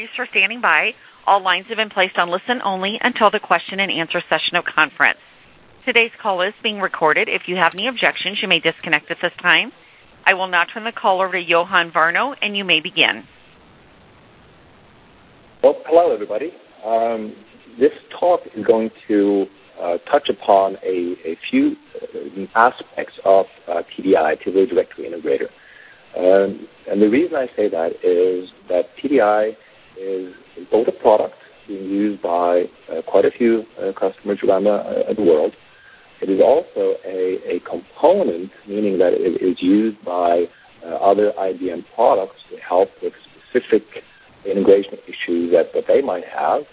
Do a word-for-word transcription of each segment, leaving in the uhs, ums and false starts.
Thanks for standing by. All lines have been placed on listen only until the question and answer session of conference. Today's call is being recorded. If you have any objections, you may disconnect at this time. I will now turn the call over to Johan Varno, and you may begin. Well, hello, everybody. Um, this talk is going to uh, touch upon a, a few uh, aspects of uh, T D I, Tivoli Directory Integrator. Um, and the reason I say that is that T D I is both a product being used by uh, quite a few uh, customers around the, uh, the world. It is also a, a component, meaning that it is used by uh, other I B M products to help with specific integration issues that, that they might have.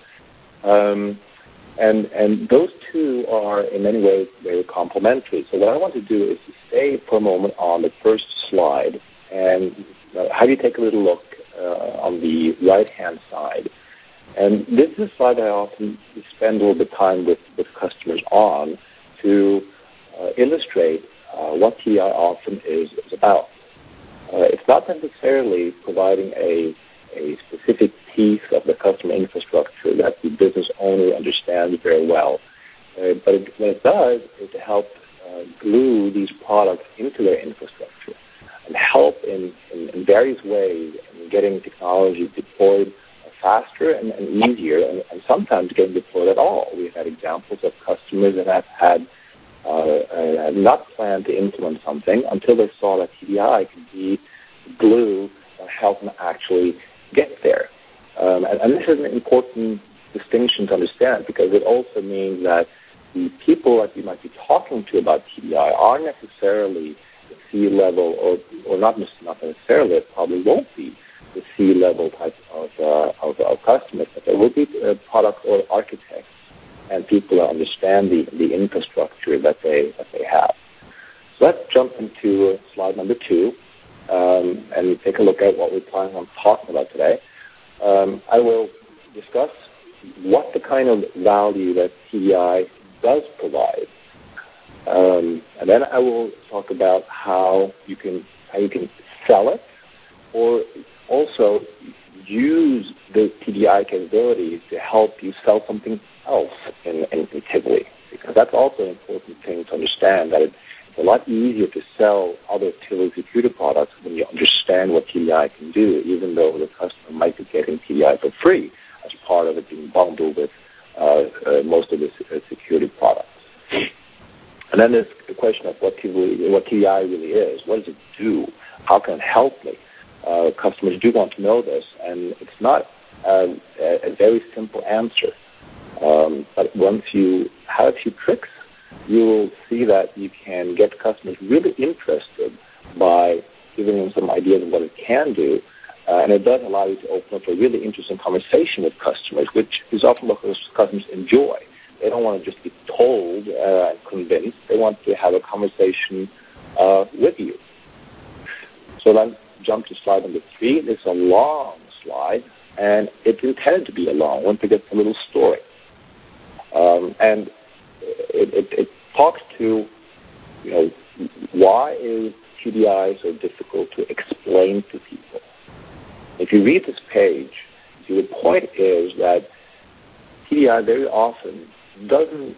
Um, and, and those two are in many ways very complementary. So what I want to do is to stay for a moment on the first slide and uh, have you take a little look uh, on the right-hand side. And this is a slide I often spend a little bit of time with, with customers on to uh, illustrate uh, what T D I often is, is about. Uh, it's not necessarily providing a, a specific piece of the customer infrastructure that the business owner understands very well. Uh, but it, what it does is to help uh, glue these products into their infrastructure and help in, in, in various ways in getting technology deployed faster and, and easier, and, and sometimes getting deployed at all. We've had examples of customers that have had uh, uh, have not planned to implement something until they saw that T D I could be the glue and help them actually get there. Um, and, and this is an important distinction to understand because it also means that the people that you might be talking to about T D I aren't necessarily the C-level, or, or not, not necessarily, it probably won't be the C-level type of, uh, of, of customers, but there will be uh, product or architects and people that understand the, the infrastructure that they that they have. So let's jump into slide number two um, and take a look at what we're planning on talking about today. Um, I will discuss what the kind of value that T D I does provide. Um, and then I will talk about how you can how you can sell it, or also use the T D I capabilities to help you sell something else in, in, in Tivoli, because that's also an important thing to understand, that it, it's a lot easier to sell other Tivoli security products when you understand what T D I can do, even though the customer might be getting T D I for free as part of it being bundled with uh, uh, most of the uh, security products. And then there's the question of what Tivoli, what T D I really is. What does it do? How can it help me? Uh, customers do want to know this, and it's not uh, a, a very simple answer. Um, but once you have a few tricks, you will see that you can get customers really interested by giving them some ideas of what it can do. Uh, and it does allow you to open up a really interesting conversation with customers, which is often what customers enjoy. They don't want to just be told uh, and convinced. They want to have a conversation uh, with you. So then jump to slide number three. It's a long slide, and it's intended to be a long one to get a little story. Um, and it, it, it talks to, you know, why is T D I so difficult to explain to people? If you read this page, the point is that T D I very often doesn't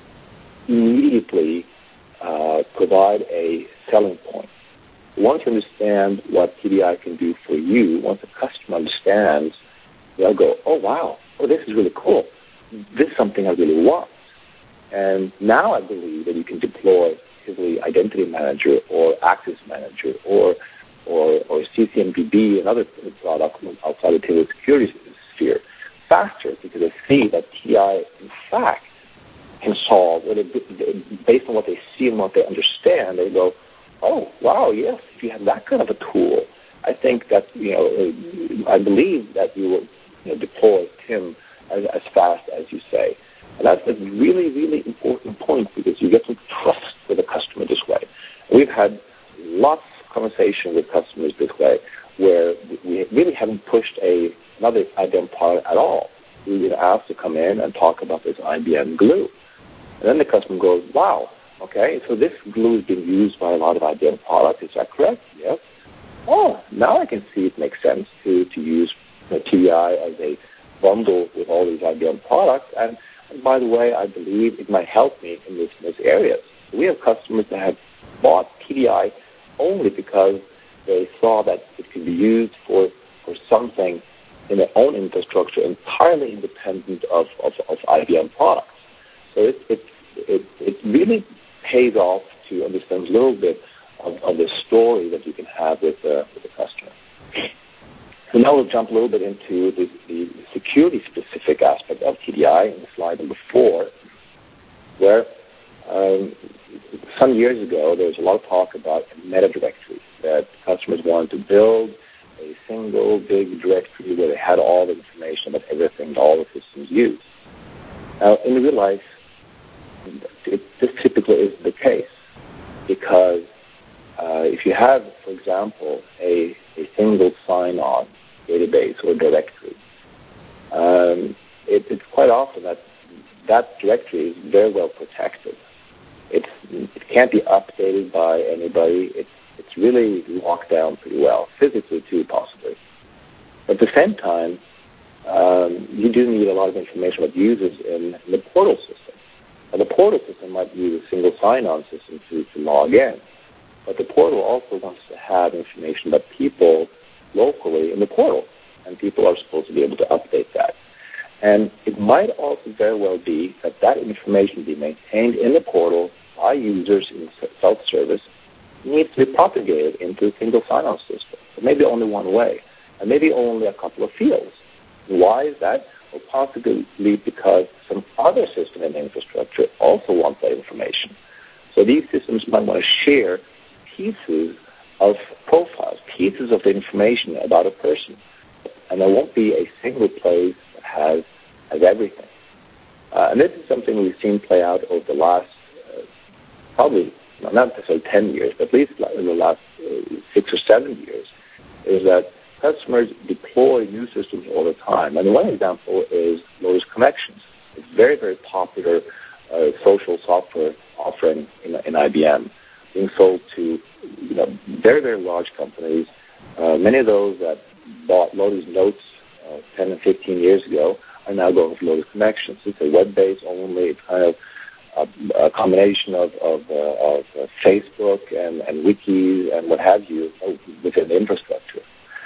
immediately uh, provide a selling point. Once you understand what T D I can do for you, once the customer understands, they'll go, oh, wow, oh, this is really cool. This is something I really want. And now I believe that you can deploy Tivoli Identity Manager or Access Manager or or, or C C M D B and other products outside the Tivoli security sphere faster, because they see that T D I, in fact, can solve, based on what they see and what they understand, they go, oh, wow, yes, if you have that kind of a tool, I think that, you know, I believe that you will, you know, deploy Tim as, as fast as you say. And that's a really, really important point, because you get some trust with a customer this way. We've had lots of conversation with customers this way, where we really haven't pushed a another I B M product at all. We've been asked to come in and talk about this I B M glue. And then the customer goes, wow, okay, so this glue is being used by a lot of I B M products. Is that correct? Yes. Oh, now I can see it makes sense to, to use you know, T D I as a bundle with all these I B M products. And, and by the way, I believe it might help me in this, in this area. We have customers that have bought T D I only because they saw that it could be used for, for something in their own infrastructure entirely independent of, of, of I B M products. So it, it, it, it really pays off to understand a little bit of, of the story that you can have with, uh, with the customer. So now we'll jump a little bit into the, the security-specific aspect of T D I in slide number four, where um, some years ago there was a lot of talk about a meta directory, that customers wanted to build a single big directory where they had all the information about everything that all the systems use. Now, in real life, it, this typically isn't the case, because uh, if you have, for example, a, a single sign-on database or directory, um, it, it's quite often that that directory is very well protected. It's, it can't be updated by anybody. It's, it's really locked down pretty well, physically too, possibly. At the same time, um, you do need a lot of information about users in, in the portal system. Now, the portal system might use a single sign-on system to, to log in, but the portal also wants to have information about people locally in the portal, and people are supposed to be able to update that. And it might also very well be that that information be maintained in the portal by users in self-service needs to be propagated into a single sign-on system, so maybe only one way, and maybe only a couple of fields. Why is that? Well, possibly because some other system in the infrastructure also wants that information. So these systems might want to share pieces of profiles, pieces of the information about a person. And there won't be a single place that has, has everything. Uh, and this is something we've seen play out over the last, uh, probably, well, not necessarily ten years, but at least in the last uh, six or seven years, is that customers deploy new systems all the time. And one example is Lotus Connections. It's a very, very popular uh, social software offering in, in I B M, being sold to you know, very, very large companies. Uh, many of those that bought Lotus Notes uh, ten and fifteen years ago are now going with Lotus Connections. It's a web-based only. It's kind of a, a combination of, of, uh, of uh, Facebook and, and wikis and what have you within the infrastructure.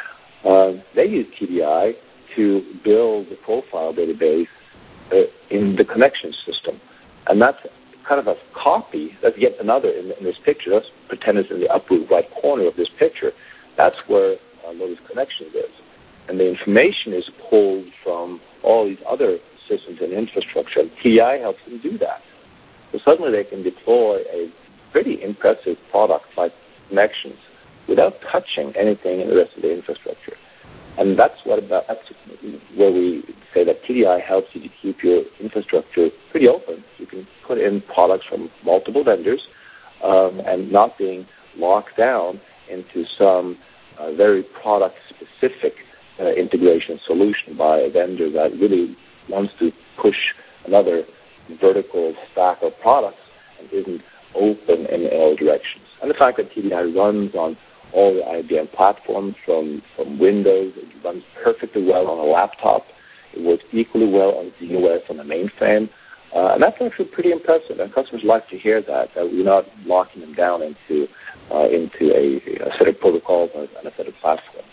Uh, they use T D I to build the profile database uh, in the connection system. And that's kind of a copy. That's yet another in, in this picture. Let's pretend it's in the upper right corner of this picture. That's where uh, Lotus Connections is. And the information is pulled from all these other systems and infrastructure. And T D I helps them do that. So suddenly they can deploy a pretty impressive product like Connections without touching anything in the rest of the infrastructure. And that's what about that's where we say that T D I helps you to keep your infrastructure pretty open. You can put in products from multiple vendors um, and not being locked down into some uh, very product-specific uh, integration solution by a vendor that really wants to push another vertical stack of products and isn't open in all directions. And the fact that T D I runs on all the I B M platforms from, from Windows, it runs perfectly well on a laptop. It works equally well on Z O S on the mainframe. Uh, and that's actually pretty impressive. And customers like to hear that, that we're not locking them down into uh, into a, a set of protocols and a set of platforms.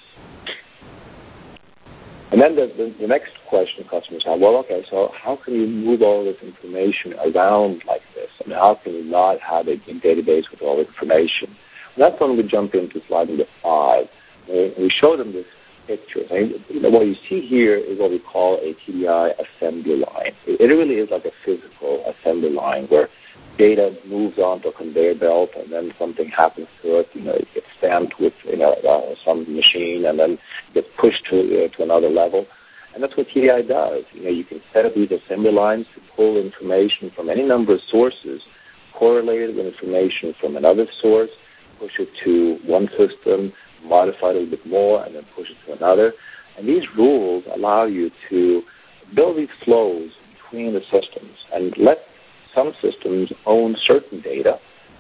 And then the, the, the next question customers have, well, okay, so how can you move all this information around like this? I mean, how can you not have a big database with all the information? And that's when we jump into slide number five. We show them this picture. And what you see here is what we call a T D I assembly line. It really is like a physical assembly line where data moves onto a conveyor belt and then something happens to it. You know, it gets stamped with you know uh, some machine and then gets pushed to uh, to another level. And that's what T D I does. You know, you can set up these assembly lines to pull information from any number of sources, correlate it with information from another source, push it to one system, modify it a little bit more, and then push it to another. And these rules allow you to build these flows between the systems and let some systems own certain data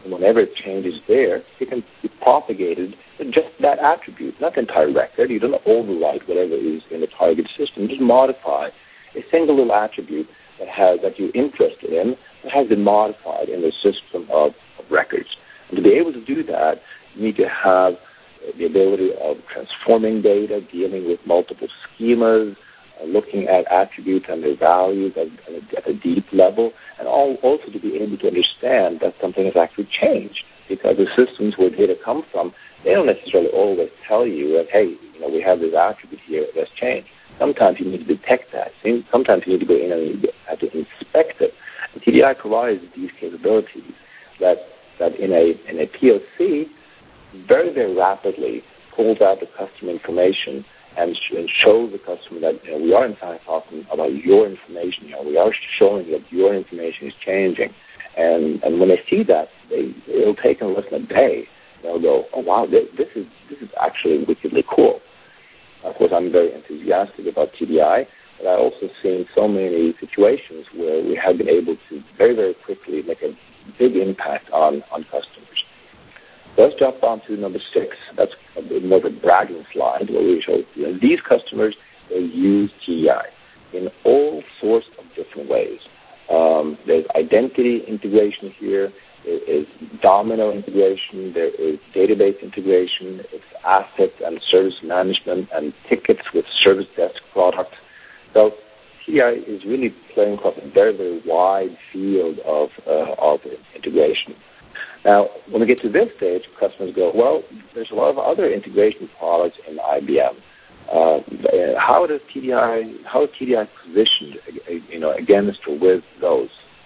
And whenever a change is there, it can be propagated in just that attribute, not the entire record. You don't overwrite whatever is in the target system. Just modify a single little attribute that has that you're interested in that has been modified in the system of, of records. And to be able to do that, you need to have the ability of transforming data, dealing with multiple schemas, uh, looking at attributes and their values at, at a deep level, and all, also to be able to understand that something has actually changed, because the systems where data come from, they don't necessarily always tell you that, hey, you know, we have this attribute here that's changed. Sometimes you need to detect that. Sometimes you need to go in and you have to inspect it. And T D I provides these capabilities that, that in a in a P O C, very, very rapidly pulls out the customer information and, sh- and shows the customer that, you know, we are in fact talking about your information. You know, we are showing that your information is changing. And and when they see that, they, it'll take them less than a day. They'll go, oh, wow, this, this is this is actually wickedly cool. Of course, I'm very enthusiastic about T D I, but I've also seen so many situations where we have been able to very, very quickly make a big impact on, on customers. Let's jump on to number six. That's a bit more of a bragging slide where we show, you know, these customers, they use T D I in all sorts of different ways. Um, there's identity integration here. There is domino integration. There is database integration. It's assets and service management and tickets with service desk products. So T D I is really playing across a very, very wide field of, uh, of integration. Now, when we get to this stage, customers go, well, there's a lot of other integration products in I B M. Uh, how does T D I, how is T D I positioned, you know, against or with those?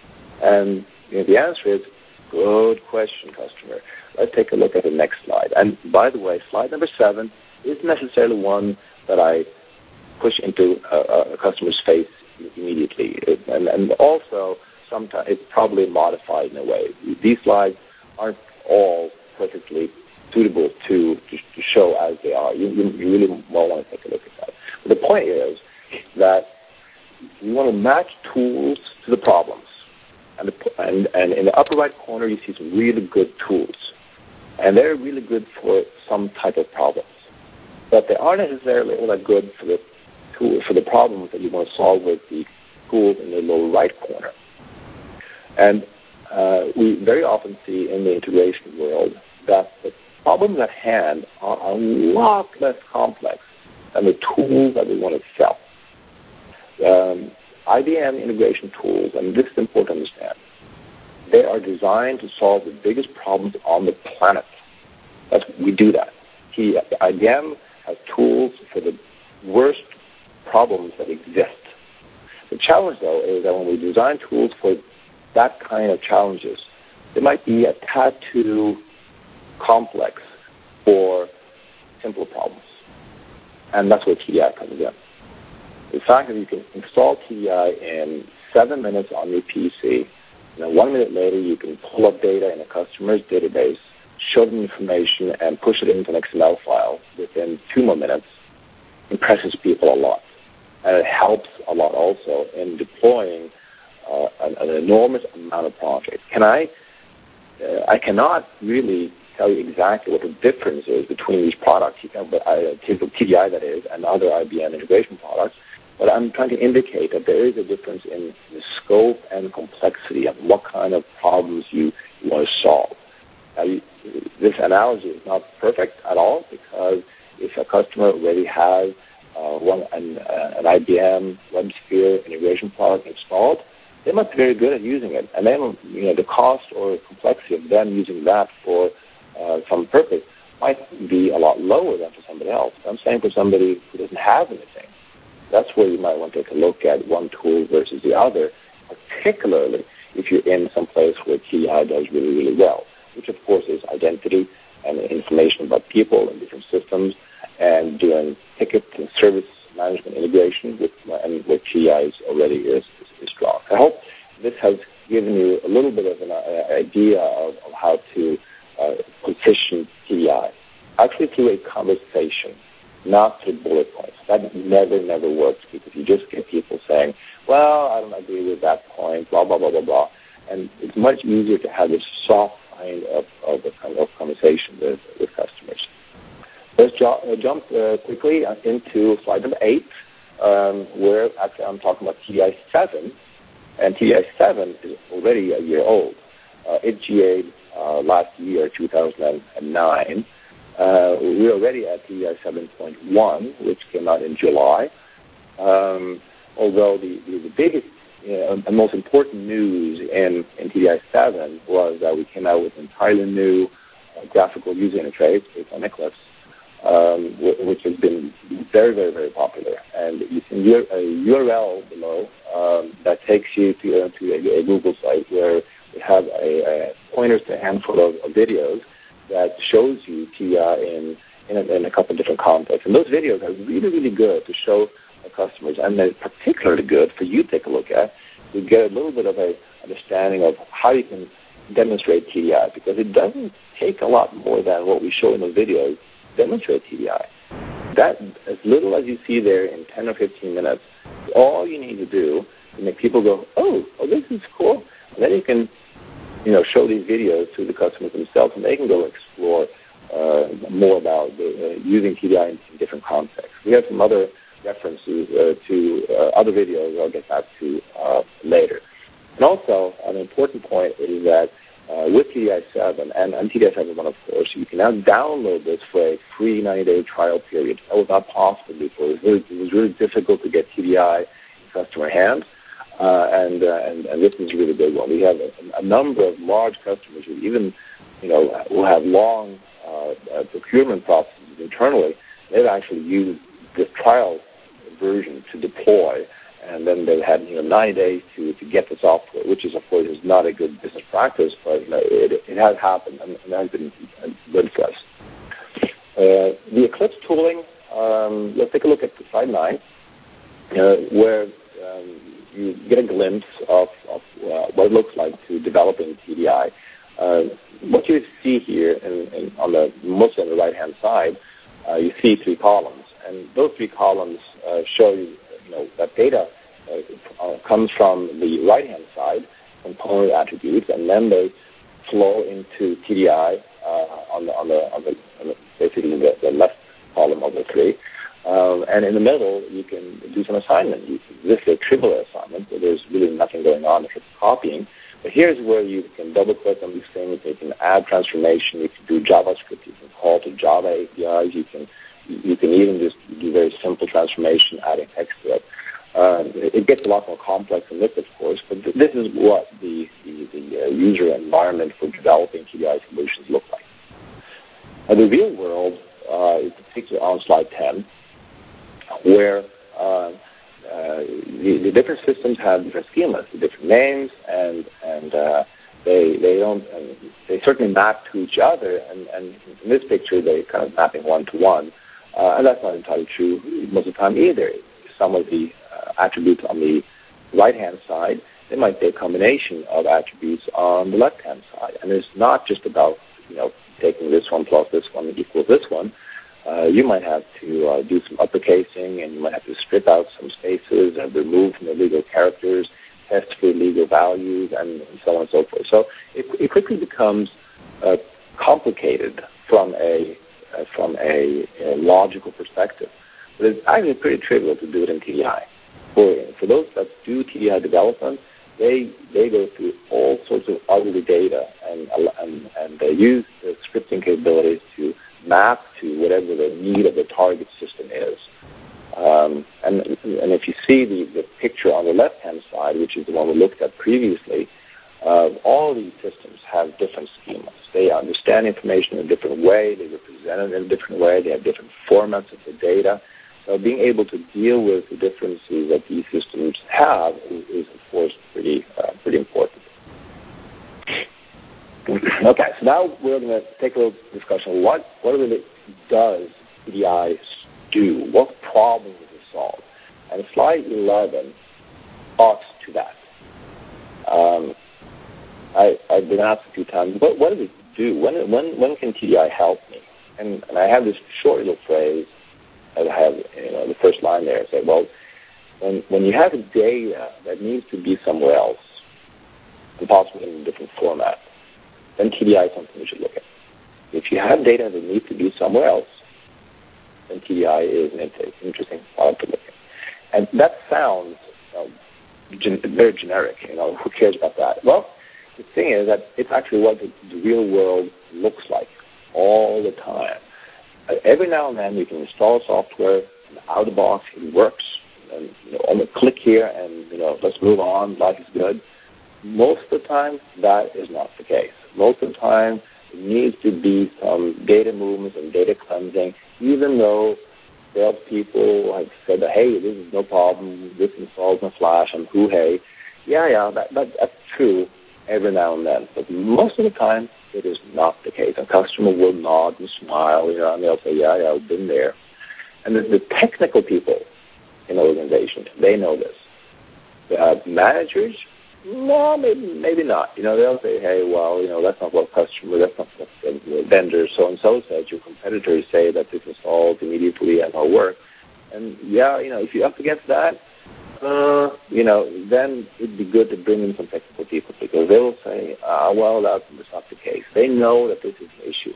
And you know, the answer is, good question, customer. Let's take a look at the next slide. And by the way, slide number seven isn't necessarily one that I push into a, a customer's face immediately. It, and, and also, sometimes it's probably modified in a way. These slides aren't all perfectly suitable to, to, to show as they are. You, you, you really won't want to take a look at that. But the point is that you want to match tools to the problems. And, the, and, and in the upper right corner, you see some really good tools. And they're really good for some type of problems. But they aren't necessarily all that good for the tool, for the problems that you want to solve with the tools in the lower right corner. And uh, we very often see in the integration world that the problems at hand are a lot less complex than the tools that we want to sell. Um, I B M integration tools, and this is important to understand, they are designed to solve the biggest problems on the planet. That's, we do that. He, I B M has tools for the worst problems that exist. The challenge, though, is that when we design tools for that kind of challenges, they might be a tad too complex for simple problems. And that's where T D I comes in. The fact that you can install T D I in seven minutes on your P C, and then one minute later you can pull up data in a customer's database, show them information, and push it into an X M L file within two more minutes, impresses people a lot. And it helps a lot also in deploying uh, an, an enormous amount of projects. Can I? Uh, I cannot really tell you exactly what the difference is between these products, you know, but I, T D I that is, and other I B M integration products. But I'm trying to indicate that there is a difference in the scope and complexity of what kind of problems you, you want to solve. Now, you, this analogy is not perfect at all, because if a customer already has uh, one an, uh, an I B M WebSphere integration product installed, they must be very good at using it. And then, you know, the cost or complexity of them using that for uh, some purpose might be a lot lower than for somebody else. I'm saying for somebody who doesn't have anything, that's where you might want to take a look at one tool versus the other, particularly if you're in some place where T D I does really, really well, which of course is identity and information about people and different systems, and doing ticket and service management integration, with, and where T D I is already is, is, is strong. I hope this has given you a little bit of an uh, idea of, of how to uh, position T D I, actually through a conversation, not through bullet points. That never, never works, because you just get people saying, well, I don't agree with that point, blah, blah, blah, blah, blah. And it's much easier to have this soft kind of, of conversation with, with customers. Let's jo- uh, jump uh, quickly into slide number eight, um, where actually I'm talking about T D I seven, and T D I seven is already a year old. Uh, it G A'd uh, last year, two thousand nine. Uh, we're already at T D I seven point one, which came out in July. Um, although the, the, the biggest uh, and most important news in, in T D I seven was that we came out with an entirely new uh, graphical user interface based on Eclipse, um, w- which has been very, very, very popular. And you can use a U R L below um, that takes you to, uh, to a, a Google site where we have a, a pointers to a handful of, of videos that shows you T D I in, in, a, in a couple of different contexts. And those videos are really, really good to show our customers, and they're particularly good for you to take a look at to get a little bit of a understanding of how you can demonstrate T D I, because it doesn't take a lot more than what we show in the videos to demonstrate T D I. That, as little as you see there in ten or fifteen minutes, all you need to do to make people go, oh, oh, this is cool. And then you can, you know, show these videos to the customers themselves, and they can go explore uh, more about the, uh, using T D I in, in different contexts. We have some other references uh, to uh, other videos I'll get back to uh, later. And also, an important point is that uh, with T D I seven, and, and T D I seven one, of course, you can now download this for a free ninety-day trial period. That was not possible before. It was really, it was really difficult to get T D I in customer hands, uh, and, uh, and and this is a really big one. We have a, a number of large customers who even, you know, who have long uh, uh, procurement processes internally. They've actually used this trial version to deploy, and then they had, you know, ninety days to, to get the software, which is, of course, is not a good business practice, but, you know, it, it has happened, and it has been good for us. Uh, the Eclipse tooling, um, let's take a look at slide nine, uh, where um, you get a glimpse of, of uh, what it looks like to developing T D I. Uh, what you see here, in, in, on the mostly on the right-hand side, uh, you see three columns. And those three columns uh, show you, you know, that data uh, uh, comes from the right-hand side, component attributes, and then they flow into T D I uh, on the on the on the, on the basically the, the left column of the three. Um, and in the middle, you can do some assignment. You can, this is a trivial assignment, where there's really nothing going on except copying. But here's where you can double-click on these things. You can add transformation. You can do JavaScript. You can call to Java A P Is. You can You can even just do very simple transformation, adding text to it. Uh, it gets a lot more complex than this, of course, but th- this is what the, the, the uh, user environment for developing T D I solutions look like. Now, the real world uh, is particularly on slide ten, where uh, uh, the, the different systems have different schemas, different names, and and uh, They they don't and they certainly map to each other, and, and in this picture they kind of mapping one to one, uh, and that's not entirely true most of the time either. Some of the uh, attributes on the right-hand side, they might be a combination of attributes on the left-hand side, and it's not just about, you know, taking this one plus this one equals this one. Uh, you might have to uh, do some uppercasing, and you might have to strip out some spaces and remove from the legal characters, test for legal values, and, and so on and so forth. So it, it quickly becomes uh, complicated from a uh, from a, a logical perspective. But it's actually pretty trivial to do it in T D I. For for those that do T D I development, they they go through all sorts of ugly data, and and and they use the scripting capabilities to map to whatever the need of the target system is. Um, and, and if you see the, the picture on the left-hand side, which is the one we looked at previously, uh, all these systems have different schemas. They understand information in a different way. They represent it in a different way. They have different formats of the data. So being able to deal with the differences that these systems have is, is of course, pretty uh, pretty important. Okay, so now we're going to take a little discussion. What what really does T D I do? What problem does it solve? And slide eleven talks to that. Um, I, I've been asked a few times, what, what does it do? When when when can T D I help me? And, and I have this short little phrase. I have, you know, the first line there. I say, well, when when you have data that needs to be somewhere else, and possibly in a different format, then T D I is something you should look at. If you have data that needs to be somewhere else, then T D I is an interesting product to look at. And that sounds uh, gen- very generic. You know, who cares about that? Well, the thing is that it's actually what the, the real world looks like all the time. Uh, every now and then you can install software, and out of the box it works, and you know, only click here and you know, let's move on, life is good. Most of the time, that is not the case. Most of the time, there needs to be some data movements and data cleansing, even though salespeople have said that, hey, this is no problem, this installs in Flash, and hoo-hey. Yeah, yeah, that, that, that's true every now and then. But most of the time, it is not the case. A customer will nod and smile, you know, and they'll say, yeah, yeah, I've been there. And the, the technical people in organizations, they know this. The managers, no, maybe, maybe not. You know, they'll say, hey, well, you know, that's not what customer, that's not what the vendor so-and-so said. Your competitors say that this is solved immediately and will work. And, yeah, you know, if you're up against that, uh, you know, then it'd be good to bring in some technical people because they will say, uh, well, that's not the case. They know that this is an issue.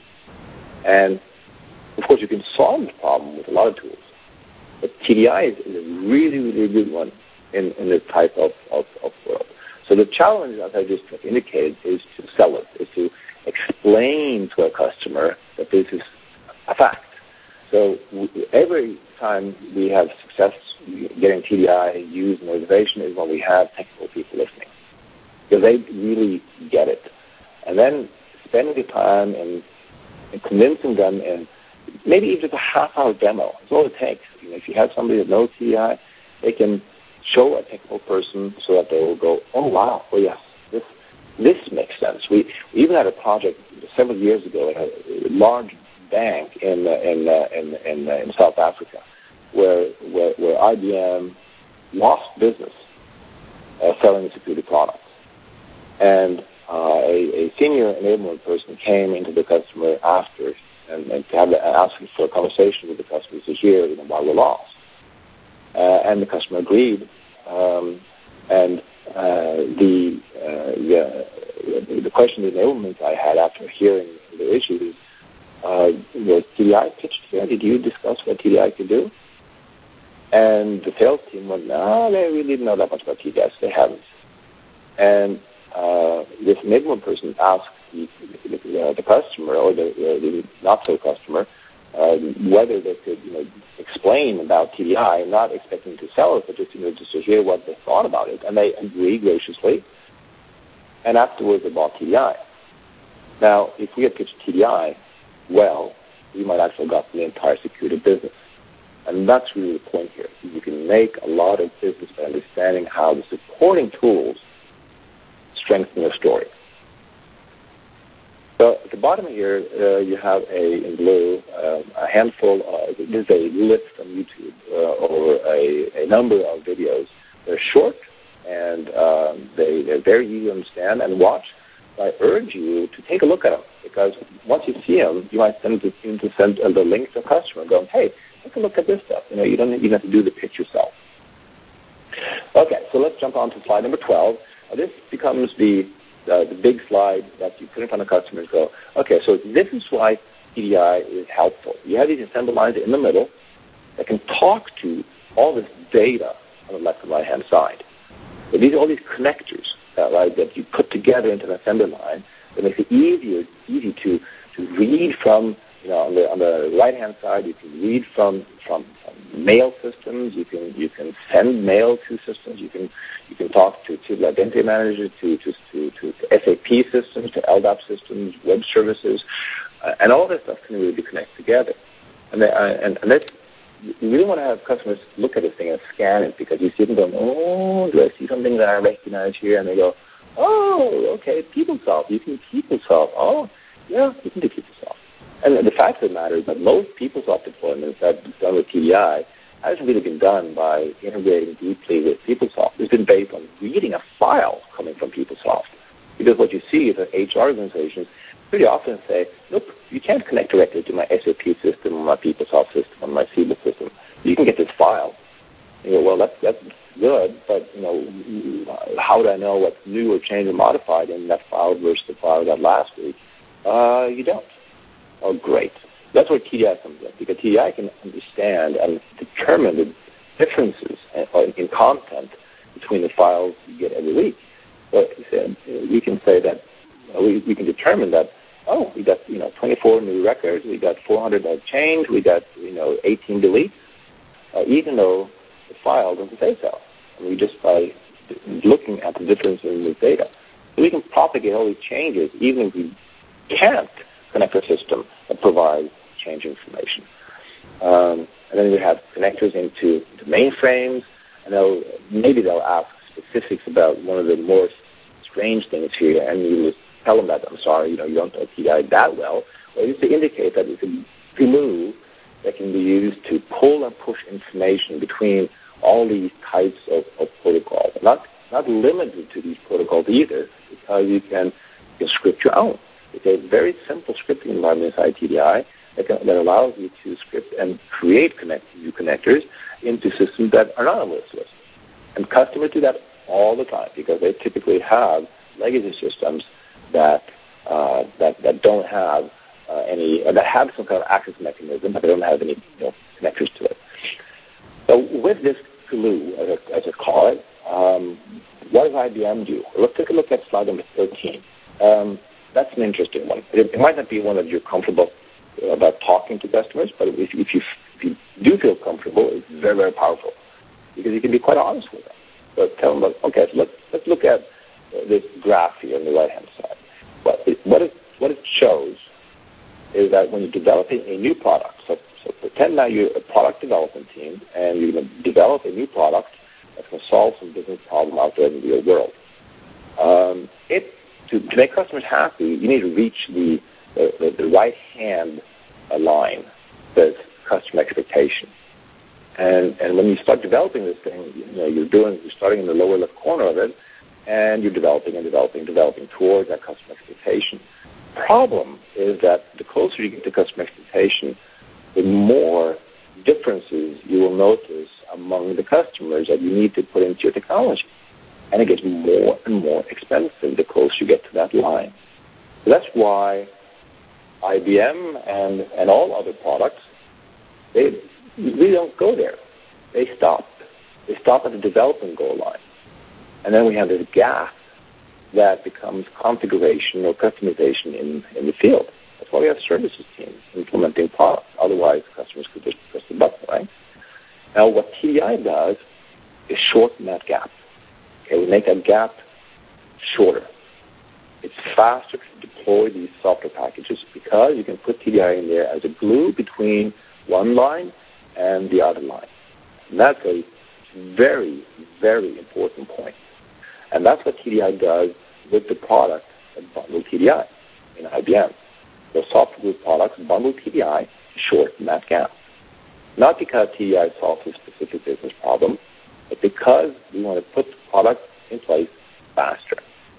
And, of course, you can solve the problem with a lot of tools. But T D I is, is a really, really good one in, in this type of, of, of world. So the challenge, as I just indicated, is to sell it, is to explain to a customer that this is a fact. So every time we have success getting T D I used in an organization is when we have technical people listening, because they really get it. And then spending the time and, and convincing them in maybe even just a half-hour demo. That's all it takes. You know, if you have somebody that knows T D I, they can show a technical person so that they will go, oh, wow, oh, yes, this this makes sense. We, we even had a project several years ago at a large bank in uh, in, uh, in in uh, in South Africa where where, where I B M lost business uh, selling security products. And uh, a, a senior enablement person came into the customer after and, and to have the, asking for a conversation with the customer to hear, you know, why we lost. Uh, and the customer agreed, um, and uh, the, uh, the the question of enablement I had after hearing the issues uh, was, T D I pitched here? Did you discuss what T D I could do? And the sales team went, no, they really didn't know that much about T D I, so they haven't. And uh, this enablement person asked the, the, the customer or the, the not-so-customer Uh, whether they could, you know, explain about T D I, not expecting to sell it, but just, you know, just to hear what they thought about it. And they agreed graciously. And afterwards, they bought T D I. Now, if we had pitched T D I, well, we might actually have got the entire security business. And that's really the point here. You can make a lot of business by understanding how the supporting tools strengthen your story. So at the bottom here, uh, you have a, in blue, uh, a handful, of, there's a list on YouTube uh, over a, a number of videos. They're short, and um, they, they're very easy to understand and watch. So I urge you to take a look at them, because once you see them, you might send to, to send the link to a customer going, hey, take a look at this stuff. You know, you don't even have to do the pitch yourself. Okay, so let's jump on to slide number twelve. Uh, this becomes the Uh, the big slide that you put in front of customers go, okay, so this is why T D I is helpful. You have these assembly lines in the middle that can talk to all this data on the left and right-hand side. So these are all these connectors uh, right, that you put together into an assembly line that makes it easier, easy to, to read from, you know, on the, on the right-hand side, you can read from, from, from mail systems, you can you can send mail to systems, you can you can talk to, to the identity manager, to, to, to, to S A P systems, to L D A P systems, web services, uh, and all this stuff can really be connected together. And, they, uh, and, and that's, you really want to have customers look at this thing and scan it, because you see them going, oh, do I see something that I recognize here? And they go, oh, okay, PeopleSoft, you can PeopleSoft. Oh, yeah, you can do PeopleSoft. And the fact of the matter is that most PeopleSoft deployments that are done with T D I hasn't really been done by integrating deeply with PeopleSoft. It's been based on reading a file coming from PeopleSoft. Because what you see is that H R organizations pretty often say, nope, you can't connect directly to my S A P system or my PeopleSoft system or my Siebel system. You can get this file. You go, well, that's, that's good, but, you know, how do I know what's new or changed or modified in that file versus the file I got last week? Uh, you don't. Oh, great. That's where T D I comes in, because T D I can understand and determine the differences in content between the files you get every week. So we can say that we, we can determine that, oh, we got, you know, twenty-four new records, we got four hundred that change, we got, you know, eighteen deletes, uh, even though the file doesn't say so. And we just by looking at the difference in the data. So we can propagate all these changes, even if we can't connect a system that provides change information. Um, and then we have connectors into, into mainframes, and they'll, maybe they'll ask specifics about one of the more strange things here, and you just tell them that, I'm sorry, you know, you don't know T D I that well, or just to indicate that it's a glue that can be used to pull and push information between all these types of, of protocols. Not not limited to these protocols either, because you can, you can script your own. It's a very simple scripting environment inside T D I that, can, that allows you to script and create connect, new connectors into systems that are not on this list. And customers do that all the time because they typically have legacy systems that uh, that that don't have uh, any uh, that have some kind of access mechanism, but they don't have any you know, connectors to it. So with this glue, as I, as I call it, um, what does I B M do? Let's take a look at slide number thirteen. Um, that's an interesting one. It, it might not be one that you're comfortable about talking to customers, but if, if, you, if you do feel comfortable, it's very, very powerful because you can be quite honest with them. So tell them, about, okay, so let's, let's look at this graph here on the right-hand side. What it, what, it, what it shows is that when you're developing a new product, so, so pretend now you're a product development team and you're going to develop a new product that's going to solve some business problem out there in the real world. Um, it, to, to make customers happy, you need to reach the, the, the, the right-hand line that's customer expectation. And, and when you start developing this thing, you know, you're doing, you're starting in the lower left corner of it, and you're developing and developing, developing towards that customer expectation. Problem is that the closer you get to customer expectation, the more differences you will notice among the customers that you need to put into your technology. And it gets more and more expensive the closer you get to that line. So that's why I B M and, and all other products, they really don't go there. They stop. They stop at the development goal line. And then we have this gap that becomes configuration or customization in, in the field. That's why we have services teams implementing products. Otherwise, customers could just press the button, right? Now, what T D I does is shorten that gap. Okay, we make that gap shorter. It's faster to deploy these software packages because you can put T D I in there as a glue between one line and the other line. And that's a very, very important point. And that's what T D I does with the product that bundle T D I in I B M. Those software group products bundle T D I to shorten that gap. Not because T D I solves a specific business problem, but because we want to put the product in place faster.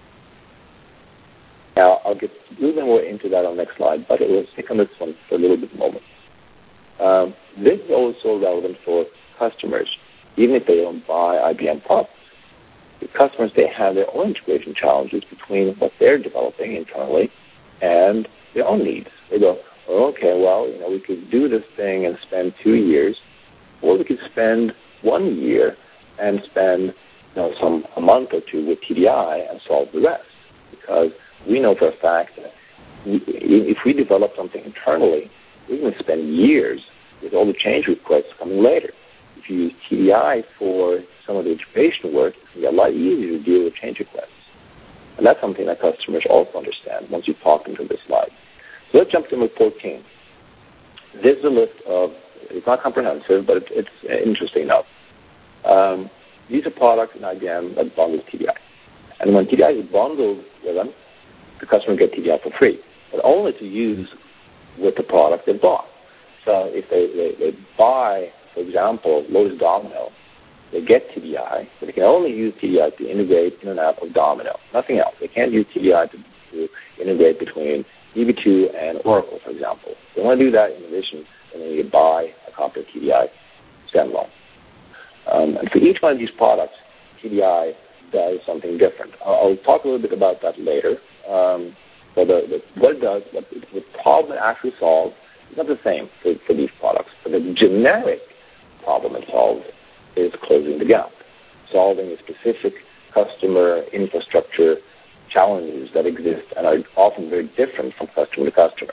Now, I'll get a little bit more into that on the next slide, but we'll stick on this one for a little bit moment. Um, this is also relevant for customers, even if they don't buy I B M products. The customers, they have their own integration challenges between what they're developing internally and their own needs. They go, oh, okay, well, you know, we could do this thing and spend two years, or we could spend one year and spend, you know, some a month or two with T D I and solve the rest. Because we know for a fact that we, if we develop something internally, we're going to spend years with all the change requests coming later. If you use T D I for some of the integration work, it's going to be a lot easier to deal with change requests. And that's something that customers also understand once you talk them through this slide. So let's jump to number fourteen. This is a list of, it's not comprehensive, but it's, it's interesting enough. Um, these are products in I B M that bundle T D I. And when T D I is bundled with them, the customer gets T D I for free, but only to use with the product they bought. So if they, they, they buy, for example, Lotus Domino, they get T D I, but they can only use T D I to integrate in and out of Domino, nothing else. They can't use T D I to, to integrate between D B two and Oracle, for example. They want to do that in addition, and then you buy a copy of T D I standalone. Um, and for each one of these products, T D I does something different. I'll, I'll talk a little bit about that later. Um, So the, the, what it does, what the, the problem it actually solves is not the same for, for these products, but the generic problem it solves is closing the gap, solving a specific customer infrastructure challenges that exist and are often very different from customer to customer.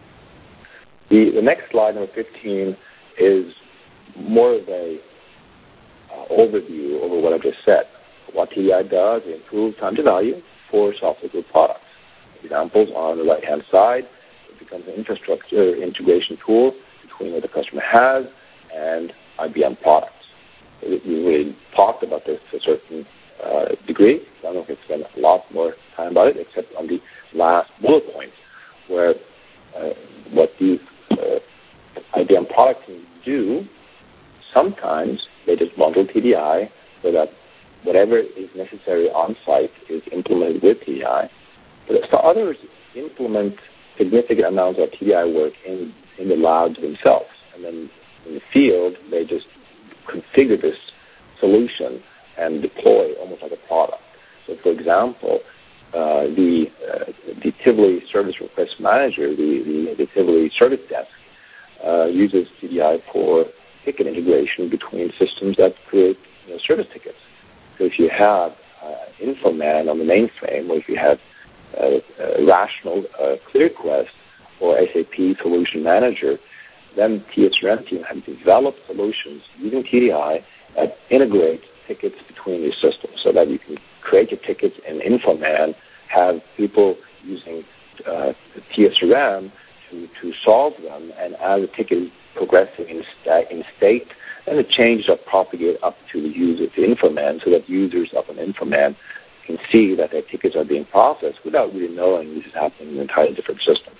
The, the next slide, number fifteen, is more of a uh, overview over what I just said. What T D I does is improve time to value for software group products. Examples on the right-hand side, it becomes an infrastructure integration tool between what the customer has and I B M products. We really talked about this to a certain uh, degree. I don't know if it's spent a lot more time about it, except on the last bullet point, where uh, what these uh, I B M products do, sometimes they just bundle T D I so that whatever is necessary on-site is implemented with T D I. But so others implement significant amounts of T D I work in, in the labs themselves. And then in the field, they just configure this solution and deploy almost like a product. So, for example, uh, the uh, the Tivoli Service Request Manager, the, the, the Tivoli Service Desk, uh, uses T D I for ticket integration between systems that create you know, service tickets. So if you have uh, Infoman on the mainframe, or if you have uh, uh, Rational uh, ClearQuest or S A P Solution Manager, then T S R M team have developed solutions using T D I that integrate tickets between these systems so that you can create your tickets in Infoman, have people using uh, T S R M to, to solve them, and as the ticket is progressing in, sta- in state, then the changes are propagated up to the user, to Infoman, so that users up on Infoman can see that their tickets are being processed without really knowing this is happening in an entirely different system.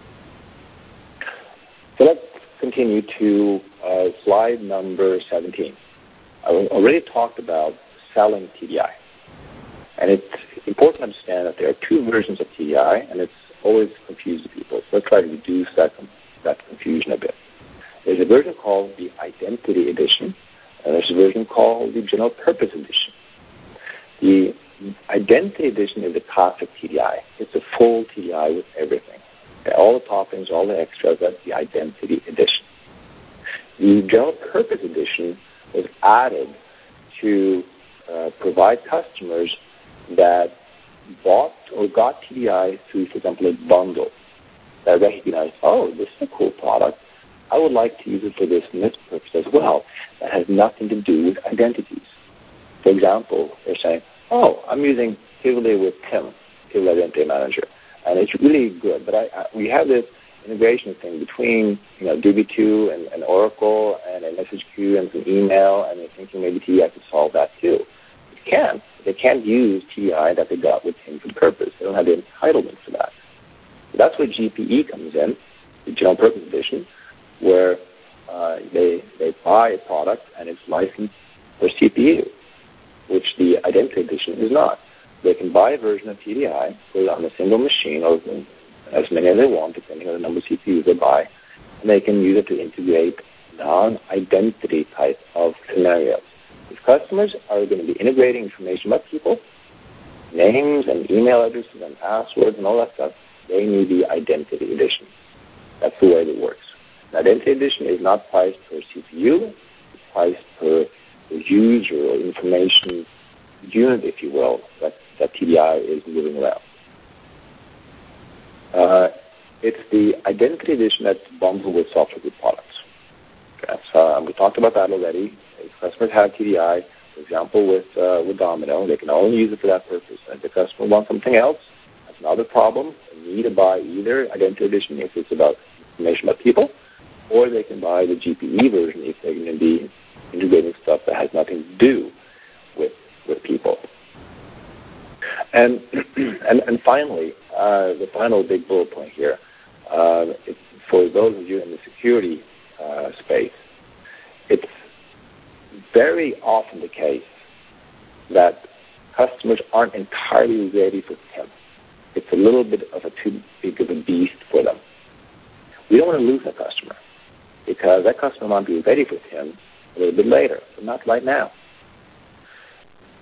So let's continue to uh, slide number seventeen. I already talked about selling T D I. And it's important to understand that there are two versions of T D I, and it's always confused people. So let's try to reduce that, that confusion a bit. There's a version called the Identity Edition, and there's a version called the General Purpose Edition. The Identity Edition is a classic T D I. It's a full T D I with everything. Okay, all the toppings, all the extras, that's the Identity Edition. The General Purpose Edition was added to uh, provide customers that bought or got T D I through, for example, a bundle that recognized, oh, this is a cool product. I would like to use it for this and this purpose as well. That has nothing to do with identities. For example, they're saying, oh, I'm using Tivoli with Tim, Tivoli Identity Manager, and it's really good, but I, I, we have this integration thing between you know, D B two and, and Oracle and a message queue and some email, and they're thinking maybe T D I could solve that too. It can. They can't use T D I that they got with Tim for purpose. They don't have the entitlement for that. So that's where G P E comes in, the General Purpose Edition, where uh, they they buy a product and it's licensed for C P U, which the Identity Edition is not. They can buy a version of T D I, put it on a single machine, or as many as they want, depending on the number of C P Us they buy, and they can use it to integrate non-identity type of scenarios. If customers are going to be integrating information about people, names and email addresses and passwords and all that stuff, they need the Identity Edition. That's the way it works. The Identity Edition is not priced per C P U, it's priced per user or information unit, if you will, that, that T D I is moving around. Uh, it's the Identity Edition that's bundled with software group products. Okay, so um, we talked about that already. If customers have T D I, for example, with uh, with Domino, they can only use it for that purpose. And if the customer wants something else, that's another problem. They need to buy either Identity Edition if it's about information about people, or they can buy the G P E version if they're going to be integrating stuff that has nothing to do with with people. And and, and finally, uh, the final big bullet point here, uh, it, for those of you in the security uh, space, it's very often the case that customers aren't entirely ready for Tim. It's a little bit of a too big of a beast for them. We don't want to lose that customer because that customer might be ready for Tim a little bit later, but not right now.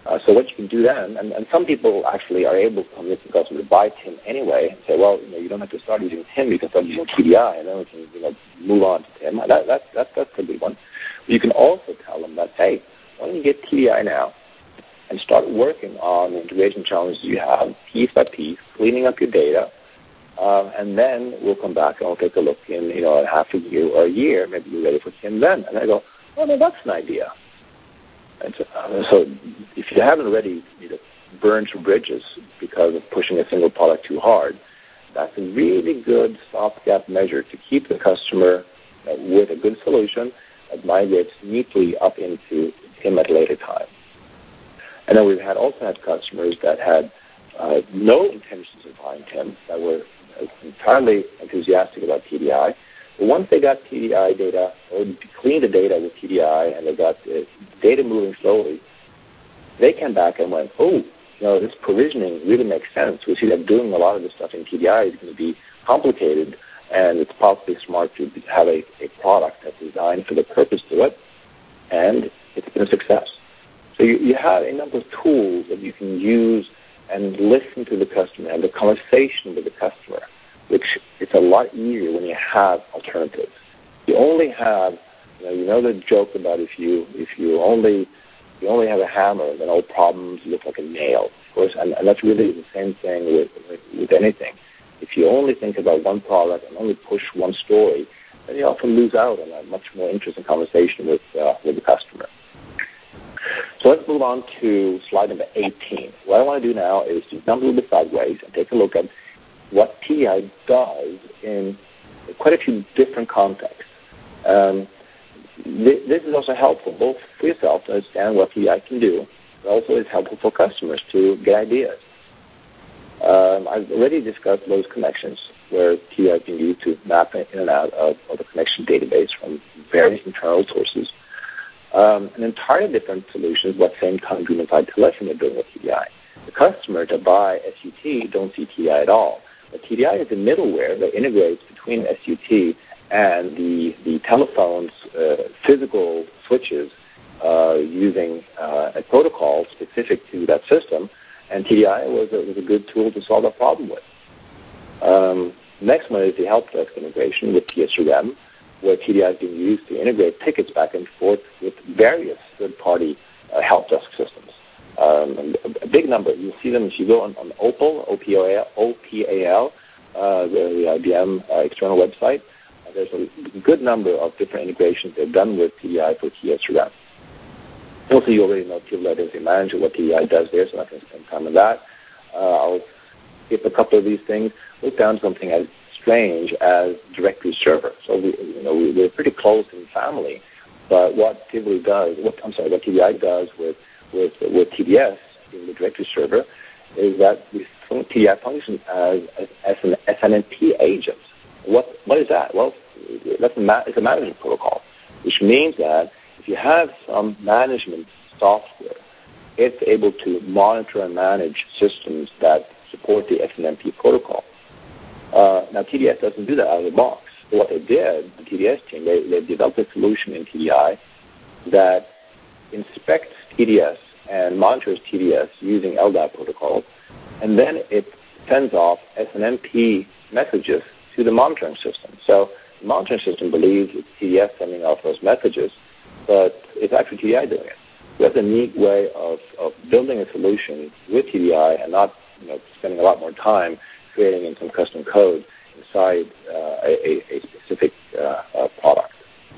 Uh, so what you can do then, and, and some people actually are able to convince the customer to buy T I M anyway and say, well, you know, you don't have to start using T I M, you can start using T D I, and then we can, you know, move on to T I M. That, that, that, that's a good one. But you can also tell them that, hey, why don't you get T D I now and start working on the integration challenges you have piece by piece, cleaning up your data, uh, and then we'll come back and we'll take a look in, you know, a half a year or a year, maybe you're ready for T I M then. And I go, oh, no, that's an idea. And so, uh, so if you haven't already, you know, burned your bridges because of pushing a single product too hard, that's a really good stopgap measure to keep the customer uh, with a good solution that migrates neatly up into T I M at a later time. And then we've had also had customers that had uh, no intentions of buying T I M, that were entirely enthusiastic about T D I. But once they got T D I data, or cleaned the data with T D I, and they got the data moving slowly, they came back and went, oh, you know, this provisioning really makes sense. We see that doing a lot of this stuff in T D I is going to be complicated, and it's possibly smart to have a, a product that's designed for the purpose to it, and it's been a success. So you, you have a number of tools that you can use and listen to the customer, have the conversation with the customer, which is a lot easier when you have alternatives. You only have, you know, you know the joke about if you if you only you only have a hammer, then all problems look like a nail, of course, and, and that's really the same thing with, with with anything. If you only think about one product and only push one story, then you often lose out on a much more interesting conversation with uh, with the customer. So let's move on to slide number eighteen. What I want to do now is to jump a little bit sideways and take a look at what T D I does in quite a few different contexts. Um, th- this is also helpful both for yourself to understand what T D I can do, but also is helpful for customers to get ideas. Um, I've already discussed those connections where T D I can be used to map in and out of, of the connection database from various internal sources. Um, an entirely different solution is what same-time unified telephony are doing with T D I. The customer to buy S U T don't see T D I at all. But T D I is a middleware that integrates between S U T and the, the telephone's uh, physical switches uh, using uh, a protocol specific to that system, and T D I was a, was a good tool to solve that problem with. Um, next one is the help desk integration with T S R M, where T D I is being used to integrate tickets back and forth with various third-party uh, help desk systems. Um, and a, a big number. You'll see them if you go on, on Opal, O P A L, uh, the, the I B M uh, external website. Uh, there's a good number of different integrations they've done with T D I for T S R M. Also, you already know T L Identity Manager, what T D I does there, so I'm not going to spend time on that. Uh, I'll skip a couple of these things. Look down something as strange as directory server. So we, you know, we, we're pretty close in family, but what Tivoli does, what, I'm sorry, what T D I does with with with T D S in the directory server is that we T D I functions as as an S N M P agent. What what is that? Well, that's a ma- it's a management protocol, which means that if you have some management software, it's able to monitor and manage systems that support the S N M P protocol. Uh, now, T D S doesn't do that out of the box. So what they did, the T D S team, they, they developed a solution in T D I that inspects T D S and monitors T D S using L D A P protocols, and then it sends off S N M P messages to the monitoring system. So the monitoring system believes it's T D S sending off those messages, but it's actually T D I doing it. So that's a neat way of, of building a solution with T D I and not, you know, spending a lot more time creating in some custom code inside uh, a, a specific uh, uh, product.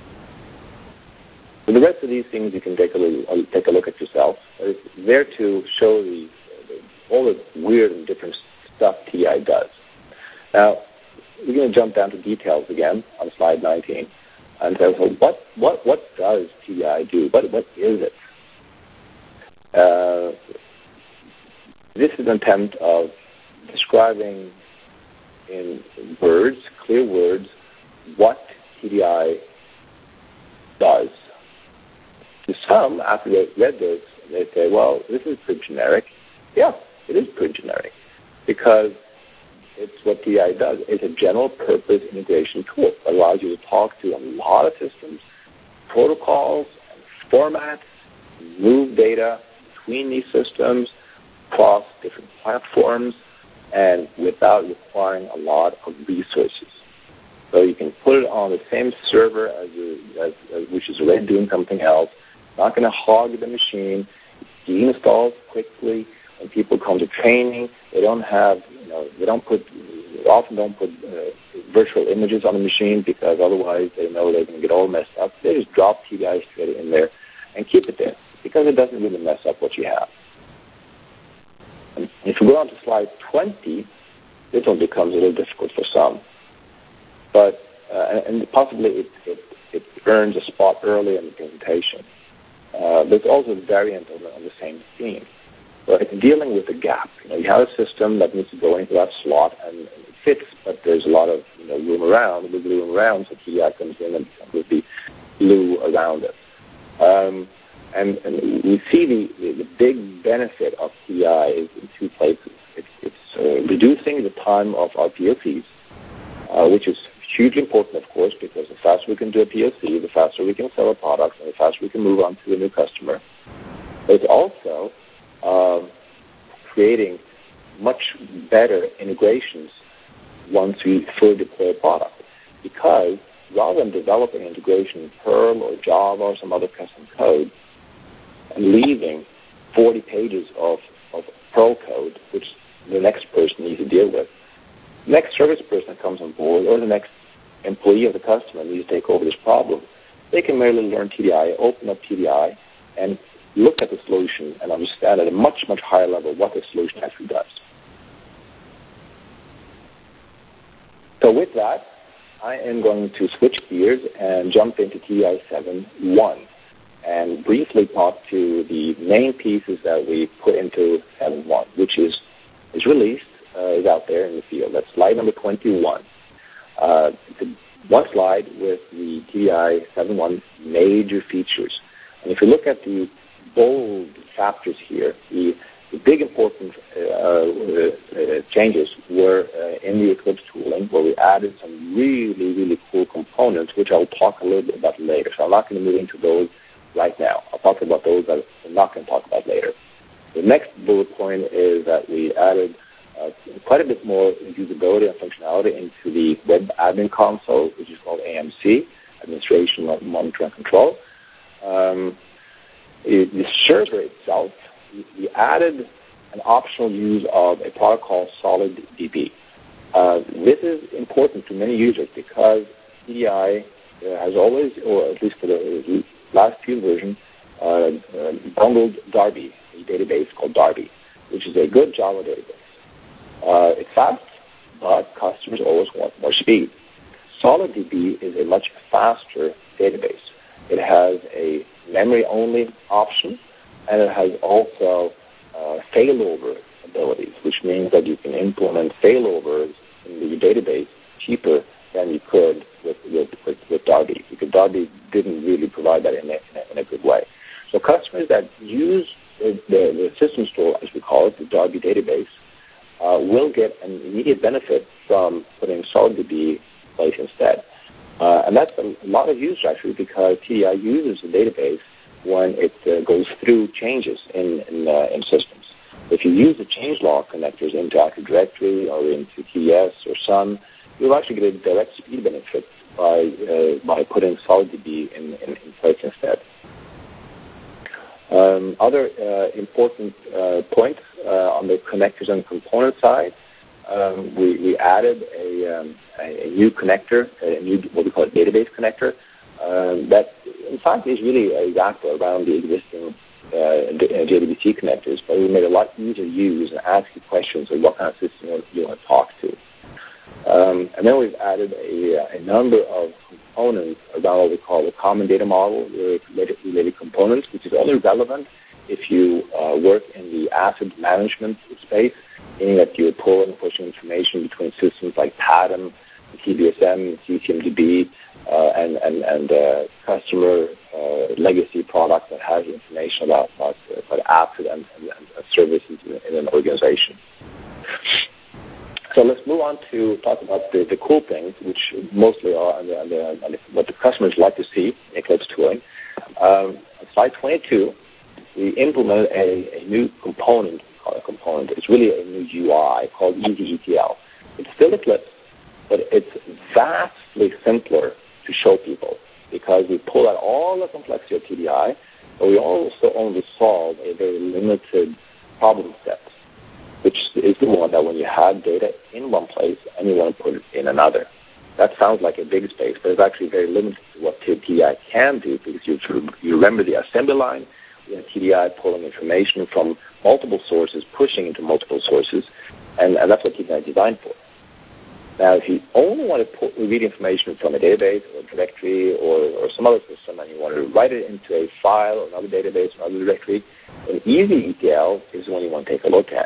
So the rest of these things you can take a, little, uh, take a look at yourself. It's there to show the, the all the weird and different stuff T D I does. Now, we're going to jump down to details again on slide nineteen. And so, so what, what, what does T D I do? What, what is it? Uh, this is an attempt of describing in words, clear words, what T D I does. To some, after they've read this, they say, well, this is pretty generic. Yeah, it is pretty generic because it's what T D I does. It's a general-purpose integration tool that allows you to talk to a lot of systems, protocols, and formats, move data between these systems, across different platforms, and without requiring a lot of resources. So you can put it on the same server as, a, as, as which is already doing something else. Not going to hog the machine. It deinstalls quickly. When people come to training, they don't have, you know, they don't put, they often don't put uh, virtual images on the machine because otherwise they know they're going to get all messed up. They just drop T D I straight in there and keep it there because it doesn't really mess up what you have. And if we go on to slide twenty, this one becomes a little difficult for some. But, uh, and possibly it, it, it earns a spot early in the presentation. Uh, there's also a variant on the, on the same theme. So it's dealing with a gap. You know, you have a system that needs to go into that slot and, and it fits, but there's a lot of you know room around, with room around, so T D I comes in and with the glue around it. Um, and, and we see the, the, the big benefit of T D I is in two places. It's, it's uh, reducing the time of our P O Cs, uh, which is hugely important, of course, because the faster we can do a P O C, the faster we can sell a product, and the faster we can move on to a new customer. But it's also um, creating much better integrations once we fully deploy a product. Because rather than developing integration in Perl or Java or some other custom code and leaving forty pages of, of Perl code, which the next person needs to deal with, the next service person that comes on board or the next employee of the customer needs to take over this problem, they can merely learn T D I, open up T D I, and look at the solution and understand at a much, much higher level what the solution actually does. So with that, I am going to switch gears and jump into T D I seven point one and briefly talk to the main pieces that we put into seven point one, which is, is released, uh, is out there in the field. That's slide number twenty-one. Uh, it's one slide with the T D I seven point one major features. And if you look at the bold chapters here, the, the big important uh, uh, changes were uh, in the Eclipse tooling, where we added some really, really cool components, which I'll talk a little bit about later. So I'm not going to move into those right now. I'll talk about those that I'm not going to talk about later. The next bullet point is that we added uh, quite a bit more usability and functionality into the Web Admin Console, which is called A M C, Administration, Monitoring, and Control. Um, it, the server itself, we added an optional use of a product called SolidDB. Uh, this is important to many users because T D I uh, has always, or at least for the last few versions, uh, uh, bundled Darby, a database called Darby, which is a good Java database. Uh, it's fast, but customers always want more speed. SolidDB is a much faster database. It has a memory-only option, and it has also uh, failover abilities, which means that you can implement failovers in the database cheaper than you could with, with, with, with Darby, because Darby didn't really provide that in a, in a, in a good way. So customers that use the, the, the system store, as we call it, the Darby database, uh, will get an immediate benefit from putting SolidDB in place instead. Uh, and that's a lot of use, actually, because T D I uses the database when it uh, goes through changes in, in, uh, in systems. If you use the changelog connectors into Active Directory or into T D S or Sun, you'll actually get a direct speed benefit by uh, by putting SolidDB in, in, in place instead. Um, other uh, important uh, points uh, on the connectors and component side, um, we, we added a, um, a, a new connector, a new what we call a database connector, um, that in fact is really a wrapper around the existing uh, J D B C connectors, but we made it a lot easier to use and ask you questions of what kind of system you want to talk to. Um, and then we've added a, a number of components around what we call the common data model related, related components, which is only relevant if you uh, work in the asset management space, meaning that you pull and push information between systems like P A D M, T B S M, C C M D B, uh, and, and, and uh, customer uh, legacy products that has information about, about, about assets and, and, and services in, in an organization. So let's move on to talk about the, the cool things, which mostly are on the, on the, on the, what the customers like to see in Eclipse tooling. Um, on slide twenty-two, we implemented a, a new component, called a component. It's really a new U I called Easy E T L. It's still Eclipse, but it's vastly simpler to show people because we pull out all the complexity of T D I, but we also only solve a very limited problem set, which is the one that when you have data in one place and you want to put it in another. That sounds like a big space, but it's actually very limited to what T D I can do because you, you remember the assembly line. We have T D I pulling information from multiple sources, pushing into multiple sources, and, and that's what T D I is designed for. Now, if you only want to put, read information from a database or a directory or, or some other system and you want to write it into a file or another database or another directory, an easy E T L is the one you want to take a look at.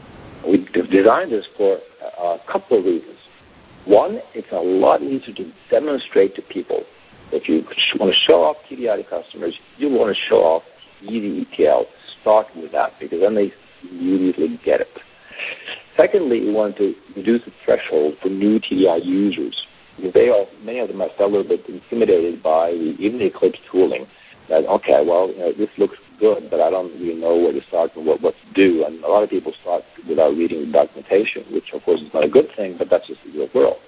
We designed this for a couple of reasons. One, it's a lot easier to demonstrate to people. If you want to show off T D I to customers, you want to show off easy E T L. Start with that because then they immediately get it. Secondly, you want to reduce the threshold for new T D I users. Because they are, many of them are still a little bit intimidated by the, even the Eclipse tooling. That, okay, well, you know, this looks good, but I don't really know where to start and what, what to do. And a lot of people start without reading the documentation, which, of course, is not a good thing, but that's just the real world.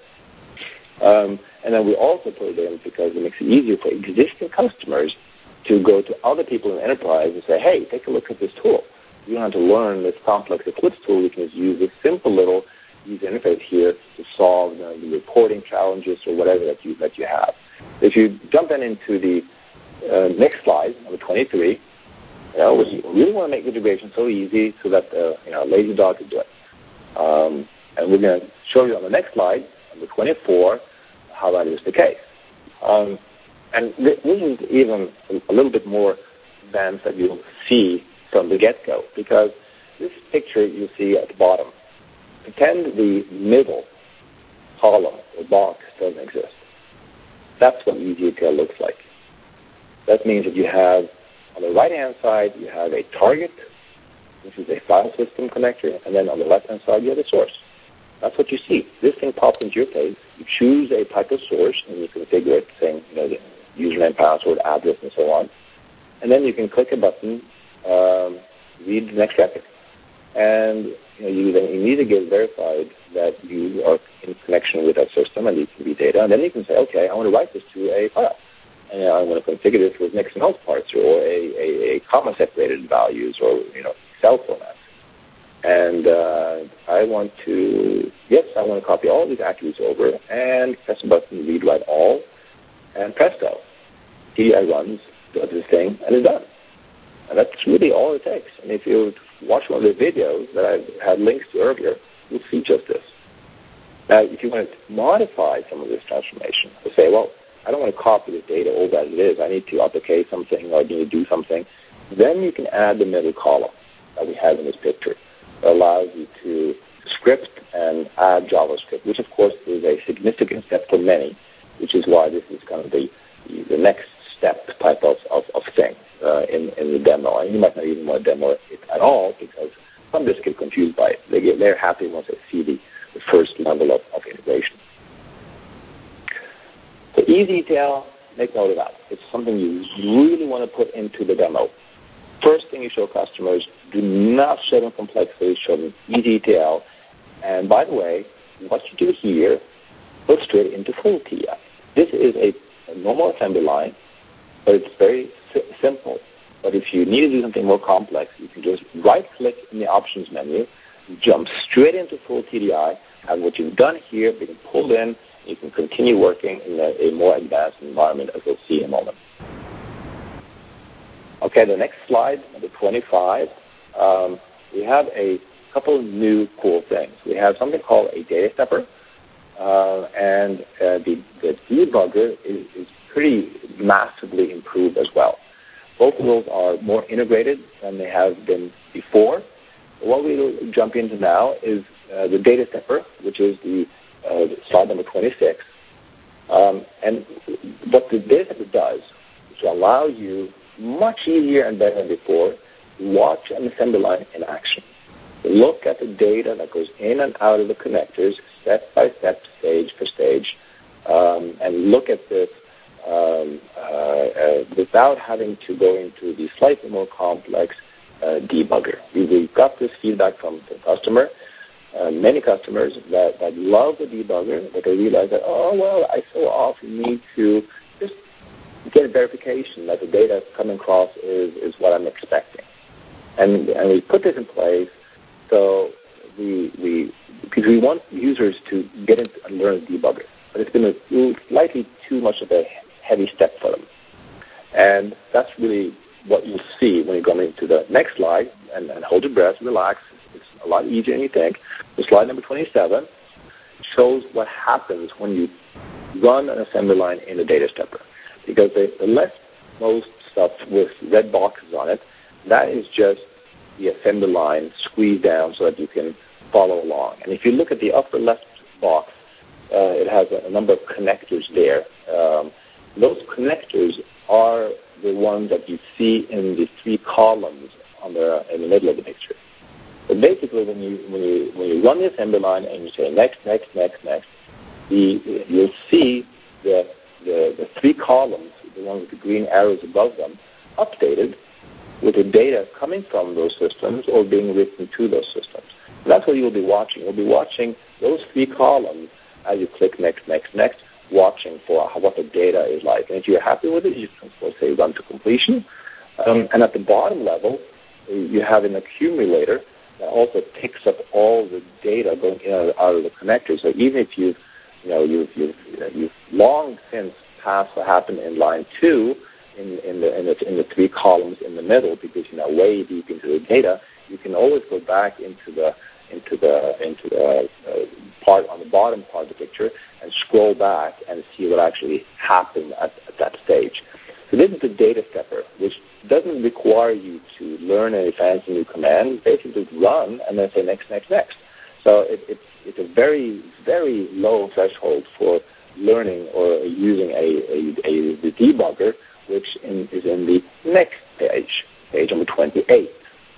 Um, and then we also put it in because it makes it easier for existing customers to go to other people in the enterprise and say, hey, take a look at this tool. You don't have to learn this complex Eclipse tool. You can just use this simple little user interface here to solve you know, the reporting challenges or whatever that you that you have. If you jump then into the uh, next slide, number twenty-three, you know, we really want to make integration so easy so that uh, you know, a lazy dog can do it. Um, and we're going to show you on the next slide, number twenty-four, how that is the case. Um, and th- this is even a little bit more advanced that you'll see from the get-go, because this picture you see at the bottom, pretend the middle column or box doesn't exist. That's what Easy E T L looks like. That means that you have, on the right-hand side, you have a target, which is a file system connector, and then on the left-hand side, you have a source. That's what you see. This thing pops into your page. You choose a type of source, and you configure it, saying, you know, the username, password, address, and so on. And then you can click a button, um, read the next record. And you, know, you then immediately get verified that you are in connection with that system and you can read data. And then you can say, okay, I want to write this to a file. And I want to configure this with X M L parts or a, a, a comma-separated values or, you know, Excel format. And uh, I want to, yes, I want to copy all these attributes over and press the button, read, write all, and presto. T D I runs, does this thing, and is done. And that's really all it takes. And if you watch one of the videos that I had links to earlier, you'll see just this. Now, if you want to modify some of this transformation, to say, well, I don't want to copy the data over as it is. I need to uppercase something or I need to do something. Then you can add the middle column that we have in this picture. That allows you to script and add JavaScript, which, of course, is a significant step for many, which is why this is kind of the, the next step type of, of, of thing uh, in, in the demo. And you might not even want to demo it at all because some just get confused by it. They get, they're happy once they see the, the first level of, of integration. So Easy E T L, make note of that. It's something you really want to put into the demo. First thing you show customers, do not show them complexity, show them Easy E T L. And by the way, what you do here, put straight into full T D I. This is a, a normal assembly line, but it's very si- simple. But if you need to do something more complex, you can just right-click in the options menu, jump straight into full T D I, and what you've done here, you can pull in, you can continue working in a, a more advanced environment, as we'll see in a moment. Okay, the next slide, number twenty-five, um, we have a couple of new cool things. We have something called a data stepper, uh, and uh, the, the debugger is, is pretty massively improved as well. Both of those are more integrated than they have been before. What we'll jump into now is uh, the data stepper, which is the uh, slide number twenty-six. Um, and what the data stepper does is to allow you much easier and better than before to watch an assembly line in action. Look at the data that goes in and out of the connectors, step by step, stage for stage, um, and look at the um, uh, uh, without having to go into the slightly more complex uh, debugger. We, we got this feedback from the customer, uh, many customers that, that love the debugger, but they realize that, oh, well, I so often need to just get verification that the data coming across is, is what I'm expecting. And, and we put this in place so we, we, because we want users to get into and learn debugger, but it's been a slightly too much of a heavy step for them. And that's really what you'll see when you go into the next slide, and, and hold your breath, relax. It's a lot easier than you think. So slide number twenty-seven shows what happens when you run an assembly line in a data stepper. Because the, the leftmost stuff with red boxes on it, that is just the assembly line squeezed down so that you can follow along. And if you look at the upper left box, uh, it has a, a number of connectors there. Um, those connectors are the ones that you see in the three columns on the in the middle of the picture. But basically, when you when you when you run the assembly line and you say next, next, next, next, the, you'll see the, the the three columns, the ones with the green arrows above them, updated with the data coming from those systems or being written to those systems. And that's what you'll be watching. You'll be watching those three columns as you click next, next, next, watching for what the data is like. And if you're happy with it, you can say run to completion. Um, and at the bottom level, you have an accumulator that also picks up all the data going in and out of the connector. So even if you've, you know, you've, you've, you've long since passed what happened in line two, In, in, the, in, the, in the three columns in the middle, because you're now way deep into the data, you can always go back into the into the into the uh, part on the bottom part of the picture and scroll back and see what actually happened at, at that stage. So this is the data stepper, which doesn't require you to learn any fancy new command. Basically, just run and then say next, next, next. So it, it's it's a very very low threshold for learning or using a a, a, a debugger, which in, is in the next page, page number twenty-eight.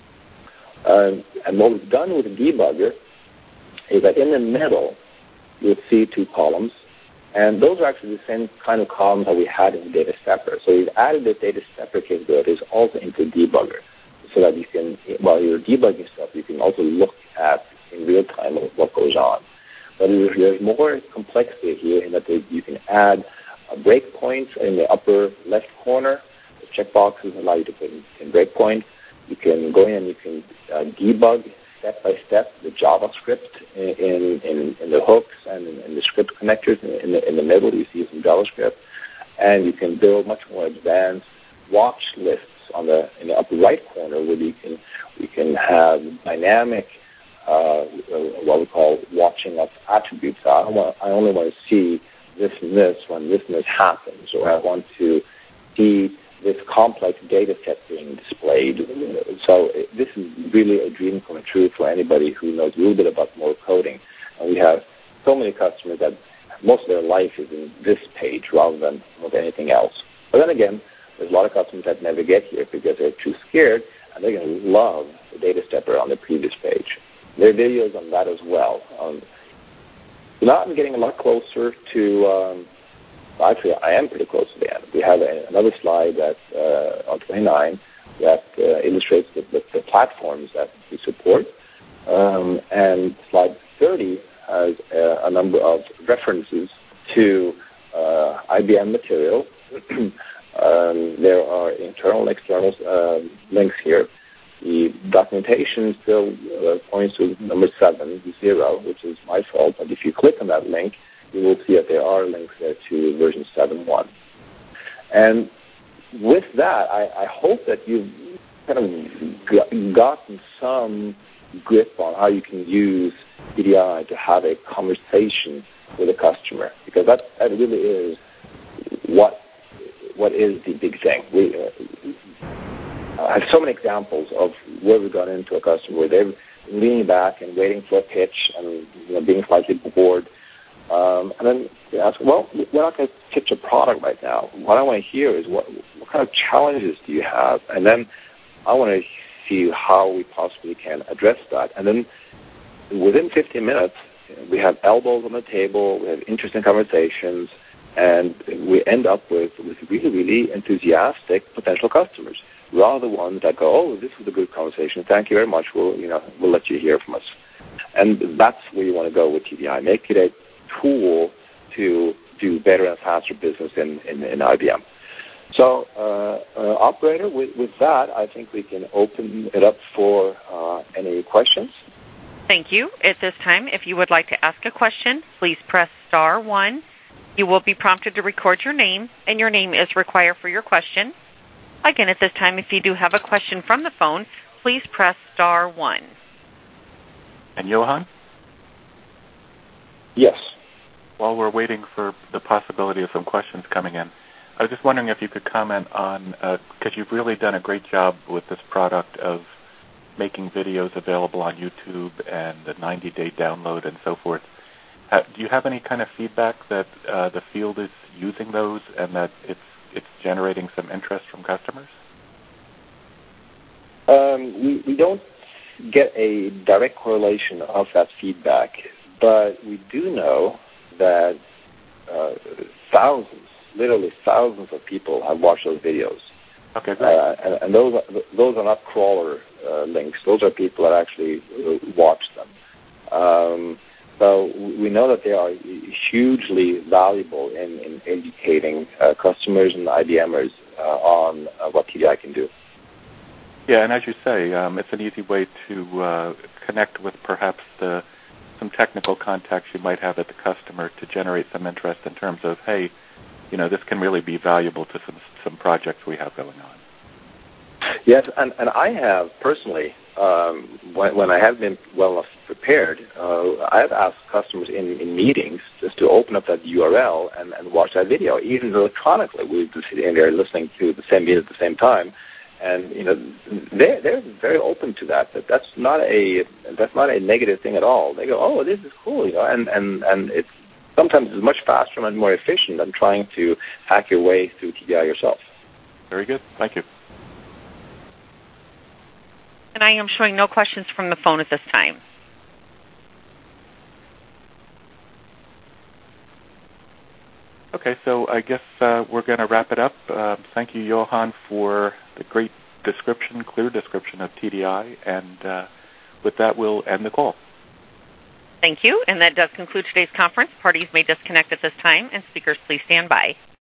Um, and what we've done with the debugger is that in the middle, you'll see two columns, and those are actually the same kind of columns that we had in the data stepper. So we've added the data stepper capabilities also into the debugger, so that you can, while you're debugging stuff, you can also look at in real time what goes on. But there's more complexity here in that you can add a breakpoint in the upper left corner. The checkboxes allow you to put in breakpoint. You can go in and you can uh, debug step by step the JavaScript in, in, in the hooks and in, in the script connectors in the, in the middle. You see some JavaScript, and you can build much more advanced watch lists on the in the upper right corner, where you can you can have dynamic uh, what we call watching of attributes. So I, don't want, I only want to see this and this when this and this happens, or I want to see this complex data set being displayed. So it, this is really a dream come true for anybody who knows a little bit about more coding. And we have so many customers that most of their life is in this page rather than with anything else. But then again, there's a lot of customers that never get here because they're too scared, and they're going to love the data stepper on the previous page. There are videos on that as well. Um, Now I'm getting a lot closer to, um, actually I am pretty close to the end. We have a, another slide that, uh, on twenty-nine that uh, illustrates the, the, the platforms that we support. Um, and slide thirty has a, a number of references to uh, I B M material. um, there are internal and external uh, links here. The documentation still uh, points to number seven, zero, which is my fault. But if you click on that link, you will see that there are links there to version seven point one. And with that, I, I hope that you've kind of gotten some grip on how you can use T D I to have a conversation with a customer, because that, that really is what what is the big thing. We, uh, I have so many examples of where we've gone into a customer where they're leaning back and waiting for a pitch and, you know, being slightly bored. Um, and then they ask, well, we're not going to pitch a product right now. What I want to hear is what, what kind of challenges do you have? And then I want to see how we possibly can address that. And then within fifteen minutes, we have elbows on the table, we have interesting conversations, And we end up with, with really, really enthusiastic potential customers, rather ones that go, oh, this was a good conversation. Thank you very much. We'll, you know, we'll let you hear from us. And that's where you want to go with T D I. Make it a tool to do better and faster business in, in, in I B M. So, uh, uh, operator, with, with that, I think we can open it up for uh, any questions. Thank you. At this time, if you would like to ask a question, please press star one. You will be prompted to record your name, and your name is required for your question. Again, at this time, if you do have a question from the phone, please press star one. And Johan? Yes. While we're waiting for the possibility of some questions coming in, I was just wondering if you could comment on, because uh, you've really done a great job with this product of making videos available on YouTube and the ninety-day download and so forth. Uh, do you have any kind of feedback that uh, the field is using those and that it's it's generating some interest from customers? Um, we, we don't get a direct correlation of that feedback, but we do know that uh, thousands, literally thousands of people have watched those videos. Okay, great. Uh, and, and those are, those are not crawler uh, links. Those are people that actually uh, watch them. Um, so we know that they are hugely valuable in, in educating uh, customers and IBMers uh, on uh, what T D I can do. Yeah, and as you say, um, it's an easy way to uh, connect with perhaps the, some technical contacts you might have at the customer to generate some interest in terms of, hey, you know, this can really be valuable to some some projects we have going on. Yes, and, and I have personally, um, when, when I have been well enough prepared, uh, I have asked customers in, in meetings just to open up that U R L and, and watch that video, even electronically. We'd be sitting there listening to the same video at the same time, and you know, they're they're very open to that. That that's not a that's not a negative thing at all. They go, oh, this is cool, you know, and and and it's sometimes it's much faster and more efficient than trying to hack your way through T D I yourself. Very good. Thank you. And I am showing no questions from the phone at this time. Okay, so I guess uh, we're going to wrap it up. Uh, thank you, Johan, for the great description, clear description of T D I. And uh, with that, we'll end the call. Thank you. And that does conclude today's conference. Parties may disconnect at this time, and speakers, please stand by.